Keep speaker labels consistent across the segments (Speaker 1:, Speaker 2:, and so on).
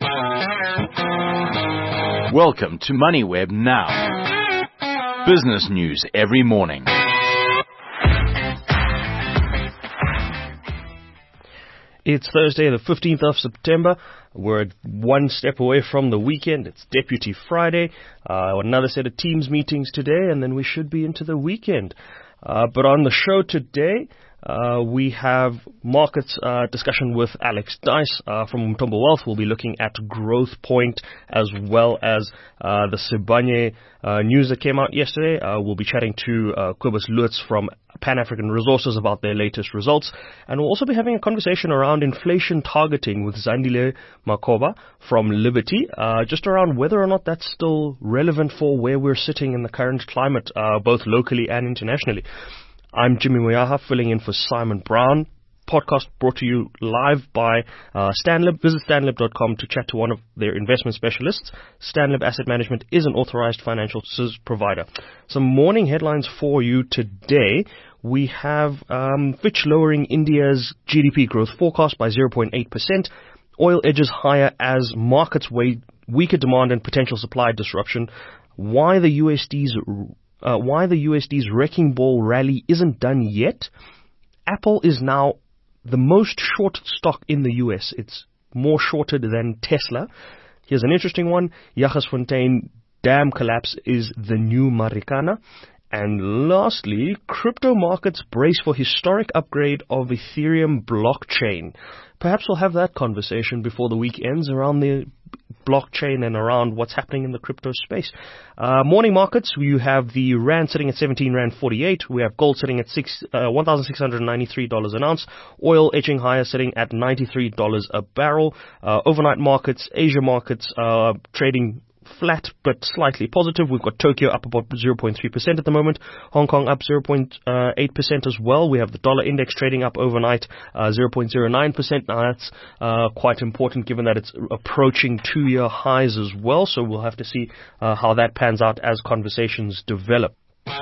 Speaker 1: Welcome to MoneyWeb Now. Business news every morning.
Speaker 2: It's Thursday, the 15th of September. We're one step away from the weekend. It's Deputy Friday. Another set of Teams meetings today, and then we should be into the weekend. But on the show today, we have markets discussion with Alex Dice from Umthombo Wealth. We'll be looking at Growthpoint as well as the Sibanye news that came out yesterday. We'll be chatting to Cobus Lutz from Pan African Resources about their latest results. And we'll also be having a conversation around inflation targeting with Zandile Makoba from Liberty, just around whether or not that's still relevant for where we're sitting in the current climate, both locally and internationally. I'm Jimmy Moyaha, filling in for Simon Brown. Podcast brought to you live by Stanlib. Visit stanlib.com to chat to one of their investment specialists. Stanlib Asset Management is an authorized financial services provider. Some morning headlines for you today. We have Fitch lowering India's GDP growth forecast by 0.8%. Oil edges higher as markets weigh weaker demand and potential supply disruption. Why the USD's wrecking ball rally isn't done yet. Apple is now the most shorted stock in the US. It's more shorted than Tesla. Here's an interesting one. Jagersfontein dam collapse is the new Marikana. And lastly, crypto markets brace for historic upgrade of Ethereum blockchain. Perhaps we'll have that conversation before the week ends around the blockchain and around what's happening in the crypto space. Morning markets, you have the Rand sitting at 17 Rand 48. We have gold sitting at $1,693 an ounce. Oil edging higher, sitting at $93 a barrel. Overnight markets, Asia markets, trading flat but slightly positive. We've got Tokyo up about 0.3% at the moment. Hong Kong up 0.8% as well. We have the dollar index trading up overnight 0.09%. Now that's quite important given that it's approaching 2-year highs as well. So we'll have to see how that pans out as conversations develop.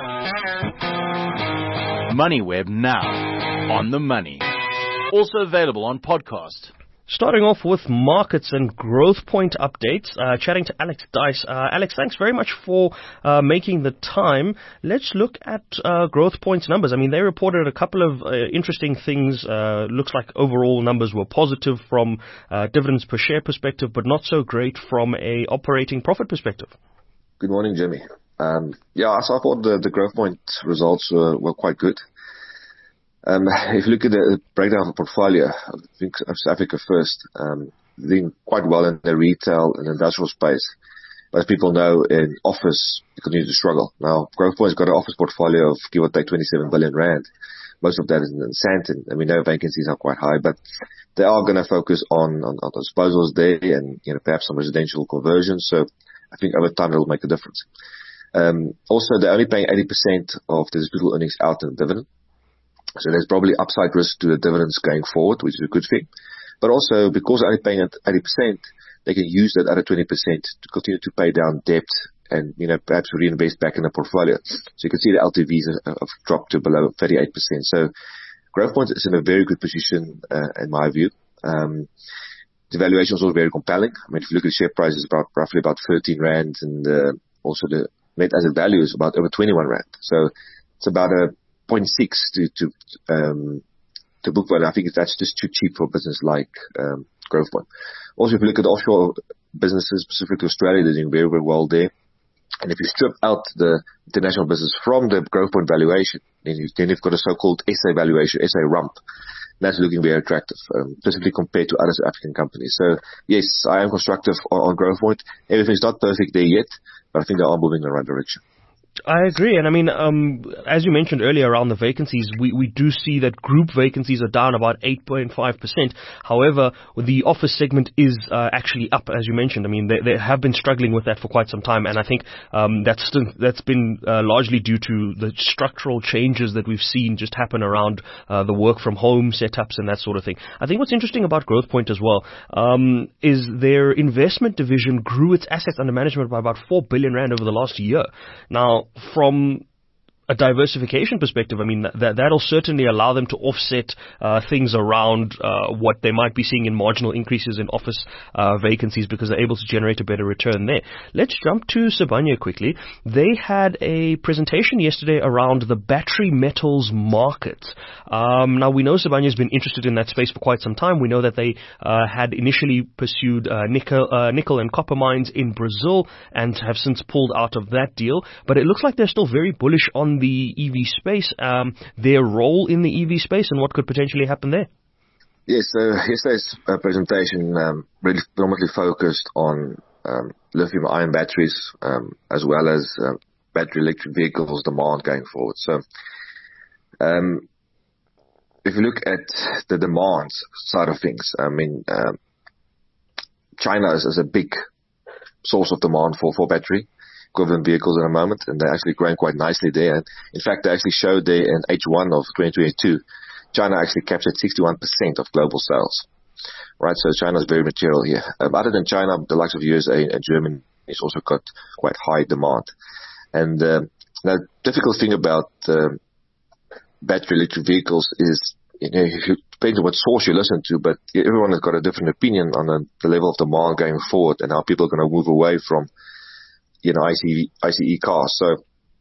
Speaker 1: MoneyWeb Now. On the money. Also available on podcast.
Speaker 2: Starting off with markets and Growthpoint updates, chatting to Alex Dice. Alex, thanks very much for making the time. Let's look at Growthpoint's numbers. I mean, they reported a couple of interesting things. Looks like overall numbers were positive from dividends per share perspective, but not so great from a operating profit perspective.
Speaker 3: Good morning, Jimmy. So I thought the Growthpoint results were quite good. If you look at the breakdown of the portfolio, I think of South Africa first, doing quite well in the retail and industrial space. But as people know, in office, they continue to struggle. Now, Growthpoint's got an office portfolio of, give or take, 27 billion rand. Most of that is in Sandton, and we know vacancies are quite high, but they are going to focus on disposals there and, perhaps some residential conversions. So I think over time it will make a difference. Also, they're only paying 80% of the disposable earnings out in dividend. So there's probably upside risk to the dividends going forward, which is a good thing. But also, because they're only paying at 80%, they can use that other 20% to continue to pay down debt and, perhaps reinvest back in the portfolio. So you can see the LTVs have dropped to below 38%. So Growthpoint is in a very good position, in my view. The valuation is also very compelling. I mean, if you look at the share price, it's roughly about 13 Rand, and also the net asset value is about over 21 Rand. So it's about a 0.6 to book value. I think that's just too cheap for a business like Growthpoint. Also, if you look at offshore businesses, specifically Australia, they're doing very, very well there. And if you strip out the international business from the Growthpoint valuation, then you've got a so-called SA valuation, SA rump. That's looking very attractive, specifically compared to other African companies. So, yes, I am constructive on Growthpoint. Everything's not perfect there yet, but I think they are moving in the right direction.
Speaker 2: I agree. And I mean, as you mentioned earlier around the vacancies, we do see that group vacancies are down about 8.5%. However, the office segment is actually up, as you mentioned. I mean, they have been struggling with that for quite some time. And I think that's been largely due to the structural changes that we've seen just happen around the work from home setups and that sort of thing. I think what's interesting about Growthpoint as well is their investment division grew its assets under management by about 4 billion rand over the last year. Now, from a diversification perspective, I mean, that'll certainly allow them to offset things around what they might be seeing in marginal increases in office vacancies, because they're able to generate a better return there. Let's jump to Sibanye quickly. They had a presentation yesterday around the battery metals market. Now, we know Sibanye has been interested in that space for quite some time. We know that they had initially pursued nickel and copper mines in Brazil and have since pulled out of that deal. But it looks like they're still very bullish on the EV space, their role in the EV space, and what could potentially happen there.
Speaker 3: Yes, so yesterday's presentation really predominantly focused on lithium-ion batteries as well as battery electric vehicles demand going forward. So if you look at the demand side of things, I mean, China is a big source of demand for battery equivalent vehicles at the moment, and they're actually growing quite nicely there. And in fact, they actually showed there in H1 of 2022, China actually captured 61% of global sales. Right, so China is very material here. Other than China, the likes of USA and Germany has also got quite high demand. And the difficult thing about battery electric vehicles is, it depends on what source you listen to, but everyone has got a different opinion on the level of demand going forward and how people are going to move away from, ICE cars. So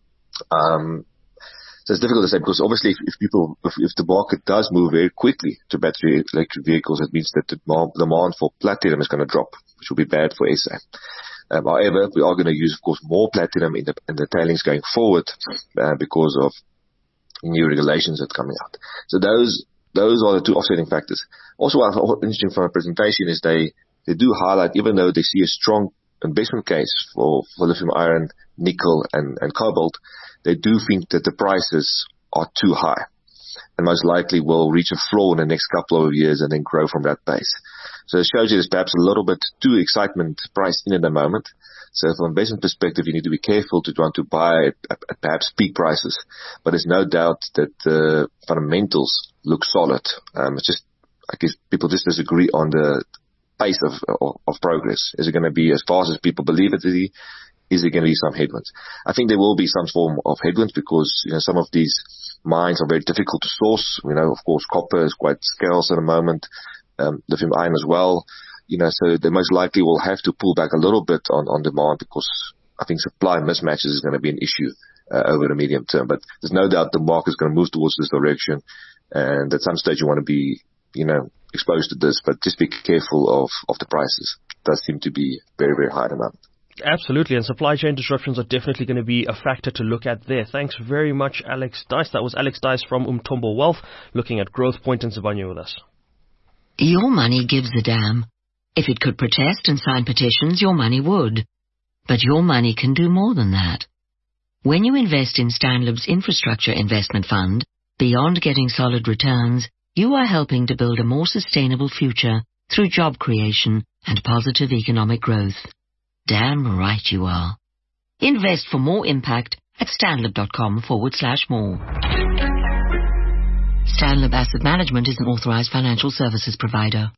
Speaker 3: it's difficult to say, because obviously if the market does move very quickly to battery electric vehicles, it means that the demand for platinum is going to drop, which will be bad for SA. However, we are going to use, of course, more platinum in the tailings going forward because of new regulations that's coming out. So those are the two offsetting factors. Also, what's interesting from our presentation is they do highlight, even though they see a strong investment case for lithium iron, nickel and cobalt, they do think that the prices are too high and most likely will reach a floor in the next couple of years and then grow from that base. So it shows you there's perhaps a little bit too excitement priced in at the moment. So from an investment perspective, you need to be careful to try to buy at perhaps peak prices. But there's no doubt that the fundamentals look solid. It's just, I guess people just disagree on the pace of progress. Is it going to be as fast as people believe it to be? Is there going to be some headwinds? I think there will be some form of headwinds because, some of these mines are very difficult to source. Of course, copper is quite scarce at the moment, lithium iron as well. So they most likely will have to pull back a little bit on demand because I think supply mismatches is going to be an issue over the medium term. But there's no doubt the market is going to move towards this direction. And at some stage you want to be, exposed to this, but just be careful of the prices. It does seem to be very, very high at the moment.
Speaker 2: Absolutely, and supply chain disruptions are definitely going to be a factor to look at there. Thanks very much, Alex Dice. That was Alex Dice from Umthombo Wealth, looking at Growthpoint and Sibanye with us.
Speaker 4: Your money gives a damn. If it could protest and sign petitions, your money would. But your money can do more than that. When you invest in Stanlib's Infrastructure Investment Fund, beyond getting solid returns, you are helping to build a more sustainable future through job creation and positive economic growth. Damn right you are. Invest for more impact at stanlib.com/more. Stanlib Asset Management is an authorized financial services provider.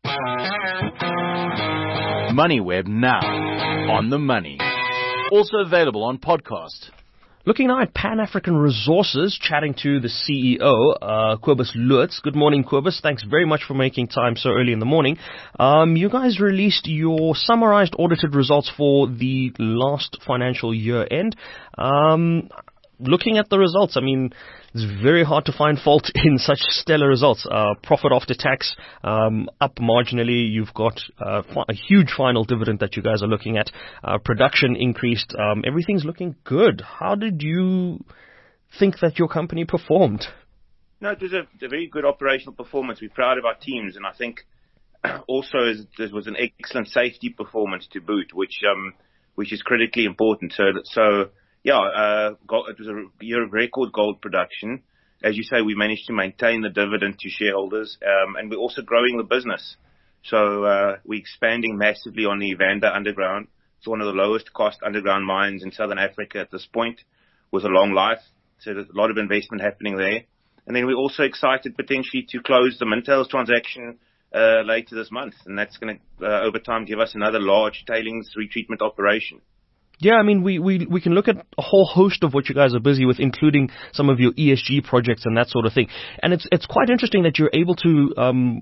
Speaker 1: MoneyWeb now, on the money. Also available on podcast.
Speaker 2: Looking now at Pan-African Resources, chatting to the CEO, Kobus Lutz. Good morning, Kobus. Thanks very much for making time so early in the morning. You guys released your summarized audited results for the last financial year end. Looking at the results, I mean, it's very hard to find fault in such stellar results. Profit after tax up marginally. You've got a huge final dividend that you guys are looking at. Production increased. Everything's looking good. How did you think that your company performed?
Speaker 5: No, it was a very good operational performance. We're proud of our teams, and I think also there was an excellent safety performance to boot, which is critically important. So. Yeah, it was a year of record gold production. As you say, we managed to maintain the dividend to shareholders, and we're also growing the business. So we're expanding massively on the Evander underground. It's one of the lowest cost underground mines in Southern Africa at this point, with a long life. So there's a lot of investment happening there. And then we're also excited potentially to close the Mintails transaction later this month, and that's going to over time give us another large tailings retreatment operation.
Speaker 2: Yeah, I mean, we can look at a whole host of what you guys are busy with, including some of your ESG projects and that sort of thing. And it's quite interesting that you're able to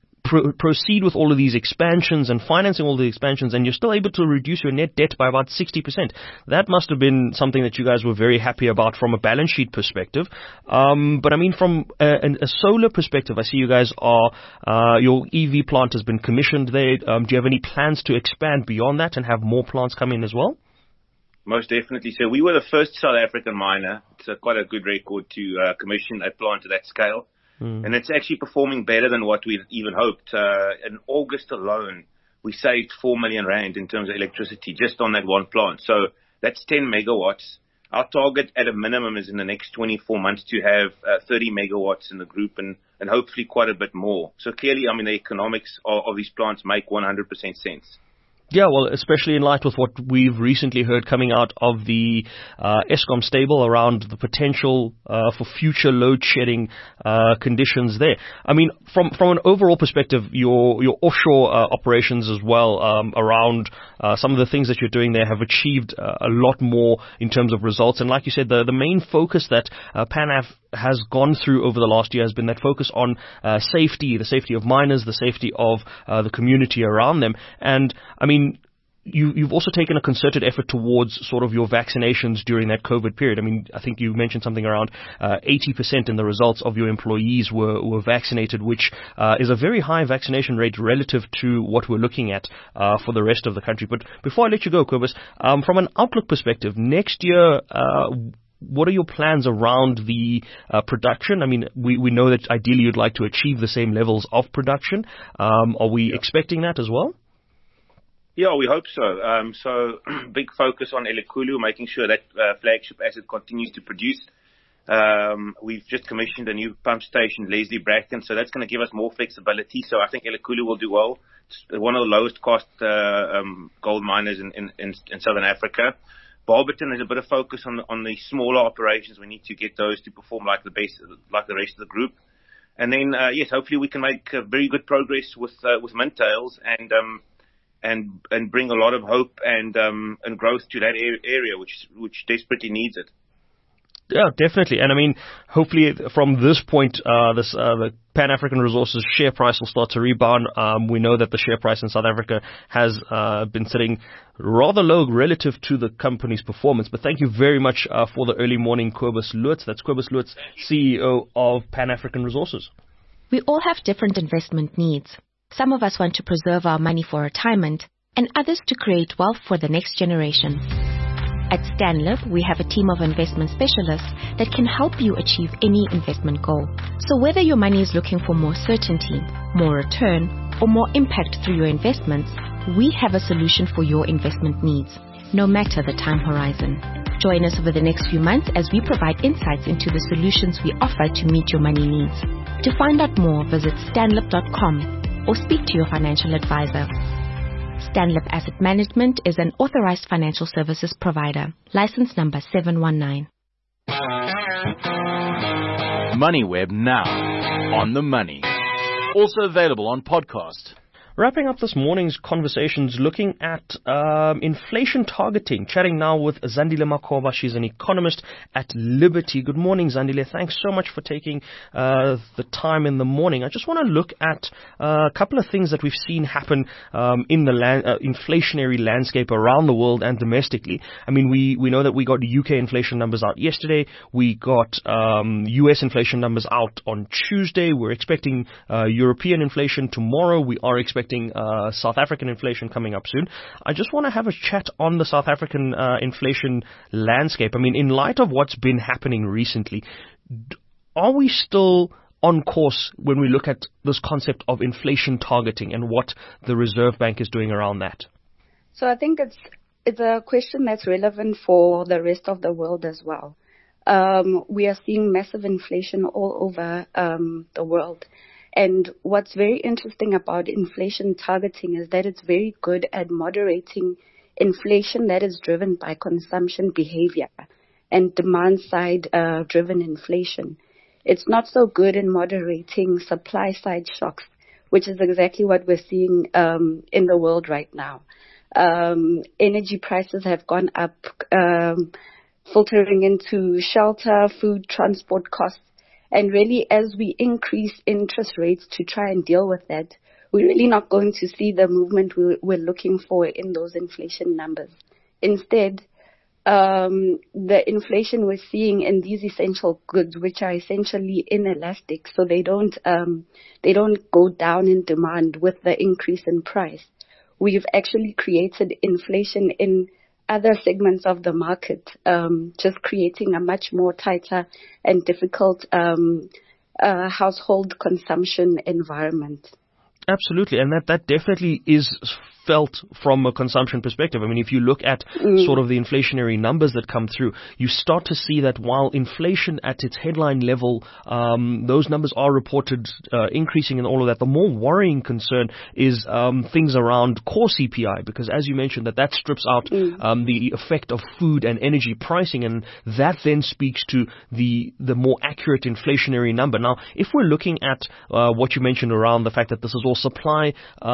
Speaker 2: proceed with all of these expansions and financing all the expansions, and you're still able to reduce your net debt by about 60%. That must have been something that you guys were very happy about from a balance sheet perspective. But I mean, from a solar perspective, I see you guys are, your EV plant has been commissioned there. Do you have any plans to expand beyond that and have more plants come in as well?
Speaker 5: Most definitely. So we were the first South African miner. It's quite a good record to commission a plant to that scale. And it's actually performing better than what we even hoped. In August alone, we saved 4 million rand in terms of electricity just on that one plant. So that's 10 megawatts. Our target at a minimum is in the next 24 months to have 30 megawatts in the group and hopefully quite a bit more. So clearly, I mean, the economics of these plants make 100% sense.
Speaker 2: Yeah, well, especially in light with what we've recently heard coming out of the Eskom stable around the potential for future load shedding conditions there. I mean, from an overall perspective, your offshore operations as well around some of the things that you're doing there have achieved a lot more in terms of results. And like you said, the main focus that PanAf has gone through over the last year has been that focus on safety, the safety of miners, the safety of the community around them. And I mean, you've also taken a concerted effort towards sort of your vaccinations during that COVID period. I mean, I think you mentioned something around 80% in the results of your employees were vaccinated, which is a very high vaccination rate relative to what we're looking at for the rest of the country. But before I let you go, Cobus, from an outlook perspective, next year, what are your plans around the production? I mean, we know that ideally you'd like to achieve the same levels of production. Are we expecting that as well?
Speaker 5: Yeah, we hope so. So big focus on Elikhulu, making sure that flagship asset continues to produce. We've just commissioned a new pump station, Leslie Bracken, so that's going to give us more flexibility. So I think Elikhulu will do well. It's one of the lowest cost gold miners in Southern Africa. Barberton has a bit of focus on the smaller operations. We need to get those to perform like the rest of the group. And then yes, hopefully we can make very good progress with Mintails and bring a lot of hope and growth to that area, which desperately needs it.
Speaker 2: Yeah, definitely. And I mean, hopefully from this point, the Pan African Resources share price will start to rebound. We know that the share price in South Africa has been sitting rather low relative to the company's performance. But thank you very much for the early morning, Cobus Loots. That's Cobus Loots, CEO of Pan African Resources.
Speaker 6: We all have different investment needs. Some of us want to preserve our money for retirement, and others to create wealth for the next generation. At Stanlib, we have a team of investment specialists that can help you achieve any investment goal. So whether your money is looking for more certainty, more return, or more impact through your investments, we have a solution for your investment needs, no matter the time horizon. Join us over the next few months as we provide insights into the solutions we offer to meet your money needs. To find out more, visit stanlib.com or speak to your financial advisor. Stanlib Asset Management is an authorized financial services provider. License number 719.
Speaker 1: MoneyWeb now. On the money. Also available on podcast.
Speaker 2: Wrapping up this morning's conversations, looking at inflation targeting. Chatting now with Zandile Makhoba. She's an economist at Liberty. Good morning, Zandile. Thanks so much for taking the time in the morning. I just want to look at a couple of things that we've seen happen in the inflationary landscape around the world and domestically. I mean, we know that we got UK inflation numbers out yesterday. We got US inflation numbers out on Tuesday. We're expecting European inflation tomorrow. We are expecting South African inflation coming up soon. I just want to have a chat on the South African inflation landscape. I mean, in light of what's been happening recently, are we still on course when we look at this concept of inflation targeting and what the Reserve Bank is doing around that?
Speaker 7: So I think it's a question that's relevant for the rest of the world as well. We are seeing massive inflation all over the world. And what's very interesting about inflation targeting is that it's very good at moderating inflation that is driven by consumption behavior and demand side driven inflation. It's not so good in moderating supply side shocks, which is exactly what we're seeing in the world right now. Energy prices have gone up, filtering into shelter, food, transport costs. And really, as we increase interest rates to try and deal with that, we're really not going to see the movement we're looking for in those inflation numbers. Instead, the inflation we're seeing in these essential goods, which are essentially inelastic, so they don't go down in demand with the increase in price. We've actually created inflation in other segments of the market, just creating a much more tighter and difficult household consumption environment.
Speaker 2: Absolutely, and that definitely is felt from a consumption perspective. I mean, if you look at sort of the inflationary numbers that come through, you start to see that while inflation at its headline level, those numbers are reported increasing and all of that, the more worrying concern is things around core CPI, because as you mentioned, that strips out the effect of food and energy pricing, and that then speaks to the more accurate inflationary number. Now, if we're looking at what you mentioned around the fact that this is all supply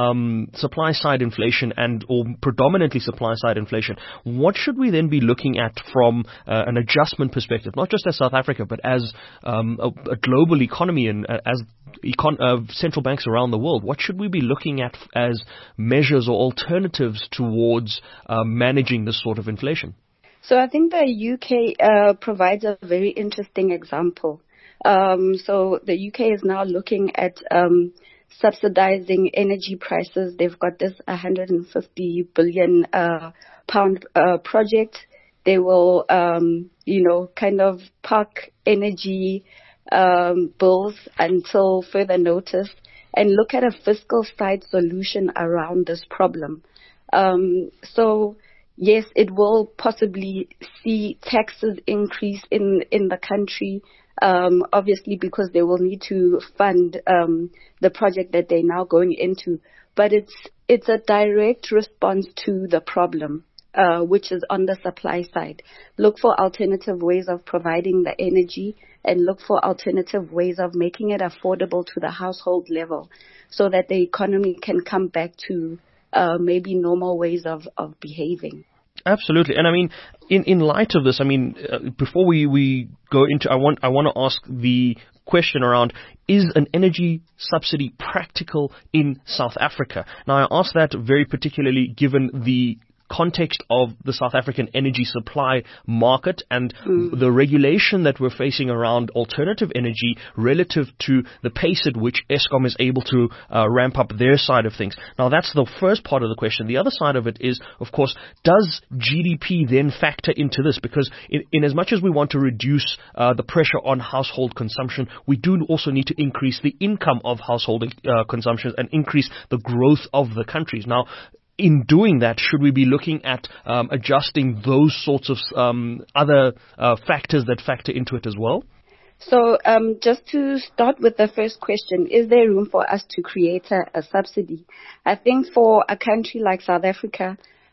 Speaker 2: side inflation or predominantly supply side inflation, what should we then be looking at from an adjustment perspective, not just as South Africa, but as a global economy and as central banks around the world? What should we be looking at as measures or alternatives towards managing this sort of inflation?
Speaker 7: So I think the UK provides a very interesting example. So the UK is now looking at subsidizing energy prices. They've got this 150 billion pound project. They will, kind of park energy bills until further notice and look at a fiscal side solution around this problem. So yes, it will possibly see taxes increase in the country, obviously because they will need to fund the project that they're now going into. But it's a direct response to the problem, which is on the supply side. Look for alternative ways of providing the energy and look for alternative ways of making it affordable to the household level so that the economy can come back to maybe normal ways of behaving.
Speaker 2: Absolutely. And I mean, in light of this, I mean, before we go into, I want to ask the question around, is an energy subsidy practical in South Africa? Now, I ask that very particularly given the context of the South African energy supply market and the regulation that we're facing around alternative energy relative to the pace at which Eskom is able to ramp up their side of things. Now, that's the first part of the question. The other side of it is, of course, does GDP then factor into this? Because in as much as we want to reduce the pressure on household consumption, we do also need to increase the income of household consumption and increase the growth of the countries. Now, in doing that, should we be looking at adjusting those sorts of other factors that factor into it as well?
Speaker 7: So just to start with the first question, is there room for us to create a subsidy? I think for a country like South Africa,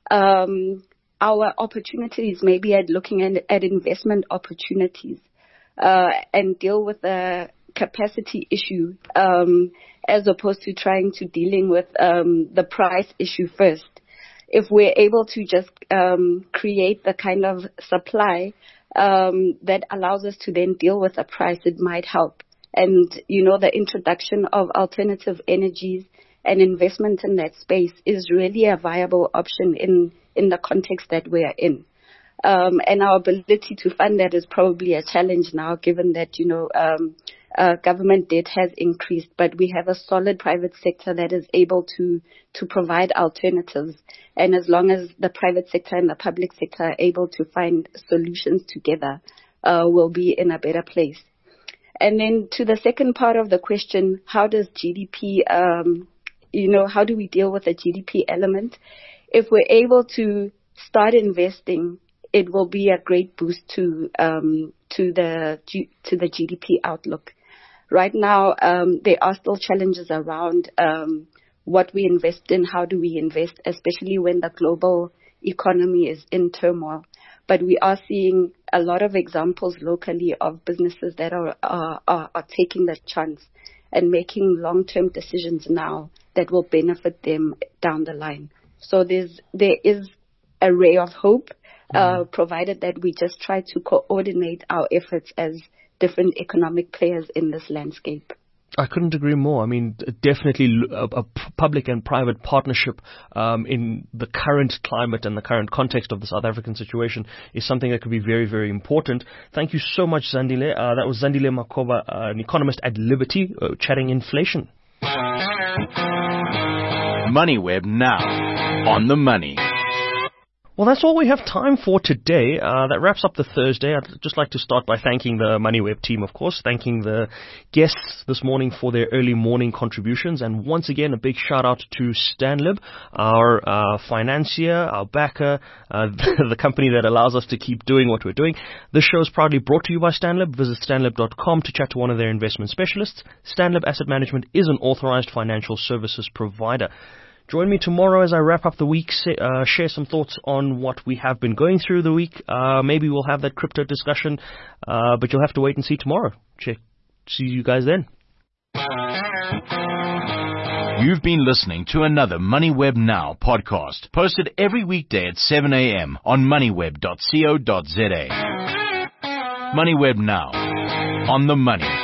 Speaker 7: our opportunities may be at looking at investment opportunities and deal with the capacity issue as opposed to trying to dealing with the price issue first. If we're able to just create the kind of supply that allows us to then deal with the price, it might help. And, the introduction of alternative energies and investment in that space is really a viable option in the context that we are in. And our ability to fund that is probably a challenge now, given that, government debt has increased, but we have a solid private sector that is able to provide alternatives. And as long as the private sector and the public sector are able to find solutions together, we'll be in a better place. And then to the second part of the question, how does GDP, how do we deal with the GDP element? If we're able to start investing, it will be a great boost to the GDP outlook. Right now, there are still challenges around what we invest in, how do we invest, especially when the global economy is in turmoil. But we are seeing a lot of examples locally of businesses that are taking the chance and making long-term decisions now that will benefit them down the line. So there is a ray of hope, provided that we just try to coordinate our efforts as different economic players in this landscape.
Speaker 2: I couldn't agree more. I mean, definitely a public and private partnership in the current climate and the current context of the South African situation is something that could be very, very important. Thank you so much, Zandile. That was Zandile Makhoba, an economist at Liberty, chatting inflation.
Speaker 1: MoneyWeb now, on the money.
Speaker 2: Well, that's all we have time for today. That wraps up the Thursday. I'd just like to start by thanking the MoneyWeb team, of course, thanking the guests this morning for their early morning contributions, and once again, a big shout-out to Stanlib, our financier, our backer, the company that allows us to keep doing what we're doing. This show is proudly brought to you by Stanlib. Visit stanlib.com to chat to one of their investment specialists. Stanlib Asset Management is an authorized financial services provider. Join me tomorrow as I wrap up the week, share some thoughts on what we have been going through the week. Maybe we'll have that crypto discussion, but you'll have to wait and see tomorrow. See you guys then.
Speaker 1: You've been listening to another MoneyWeb Now podcast, posted every weekday at 7 a.m. on moneyweb.co.za. MoneyWeb Now, on the money.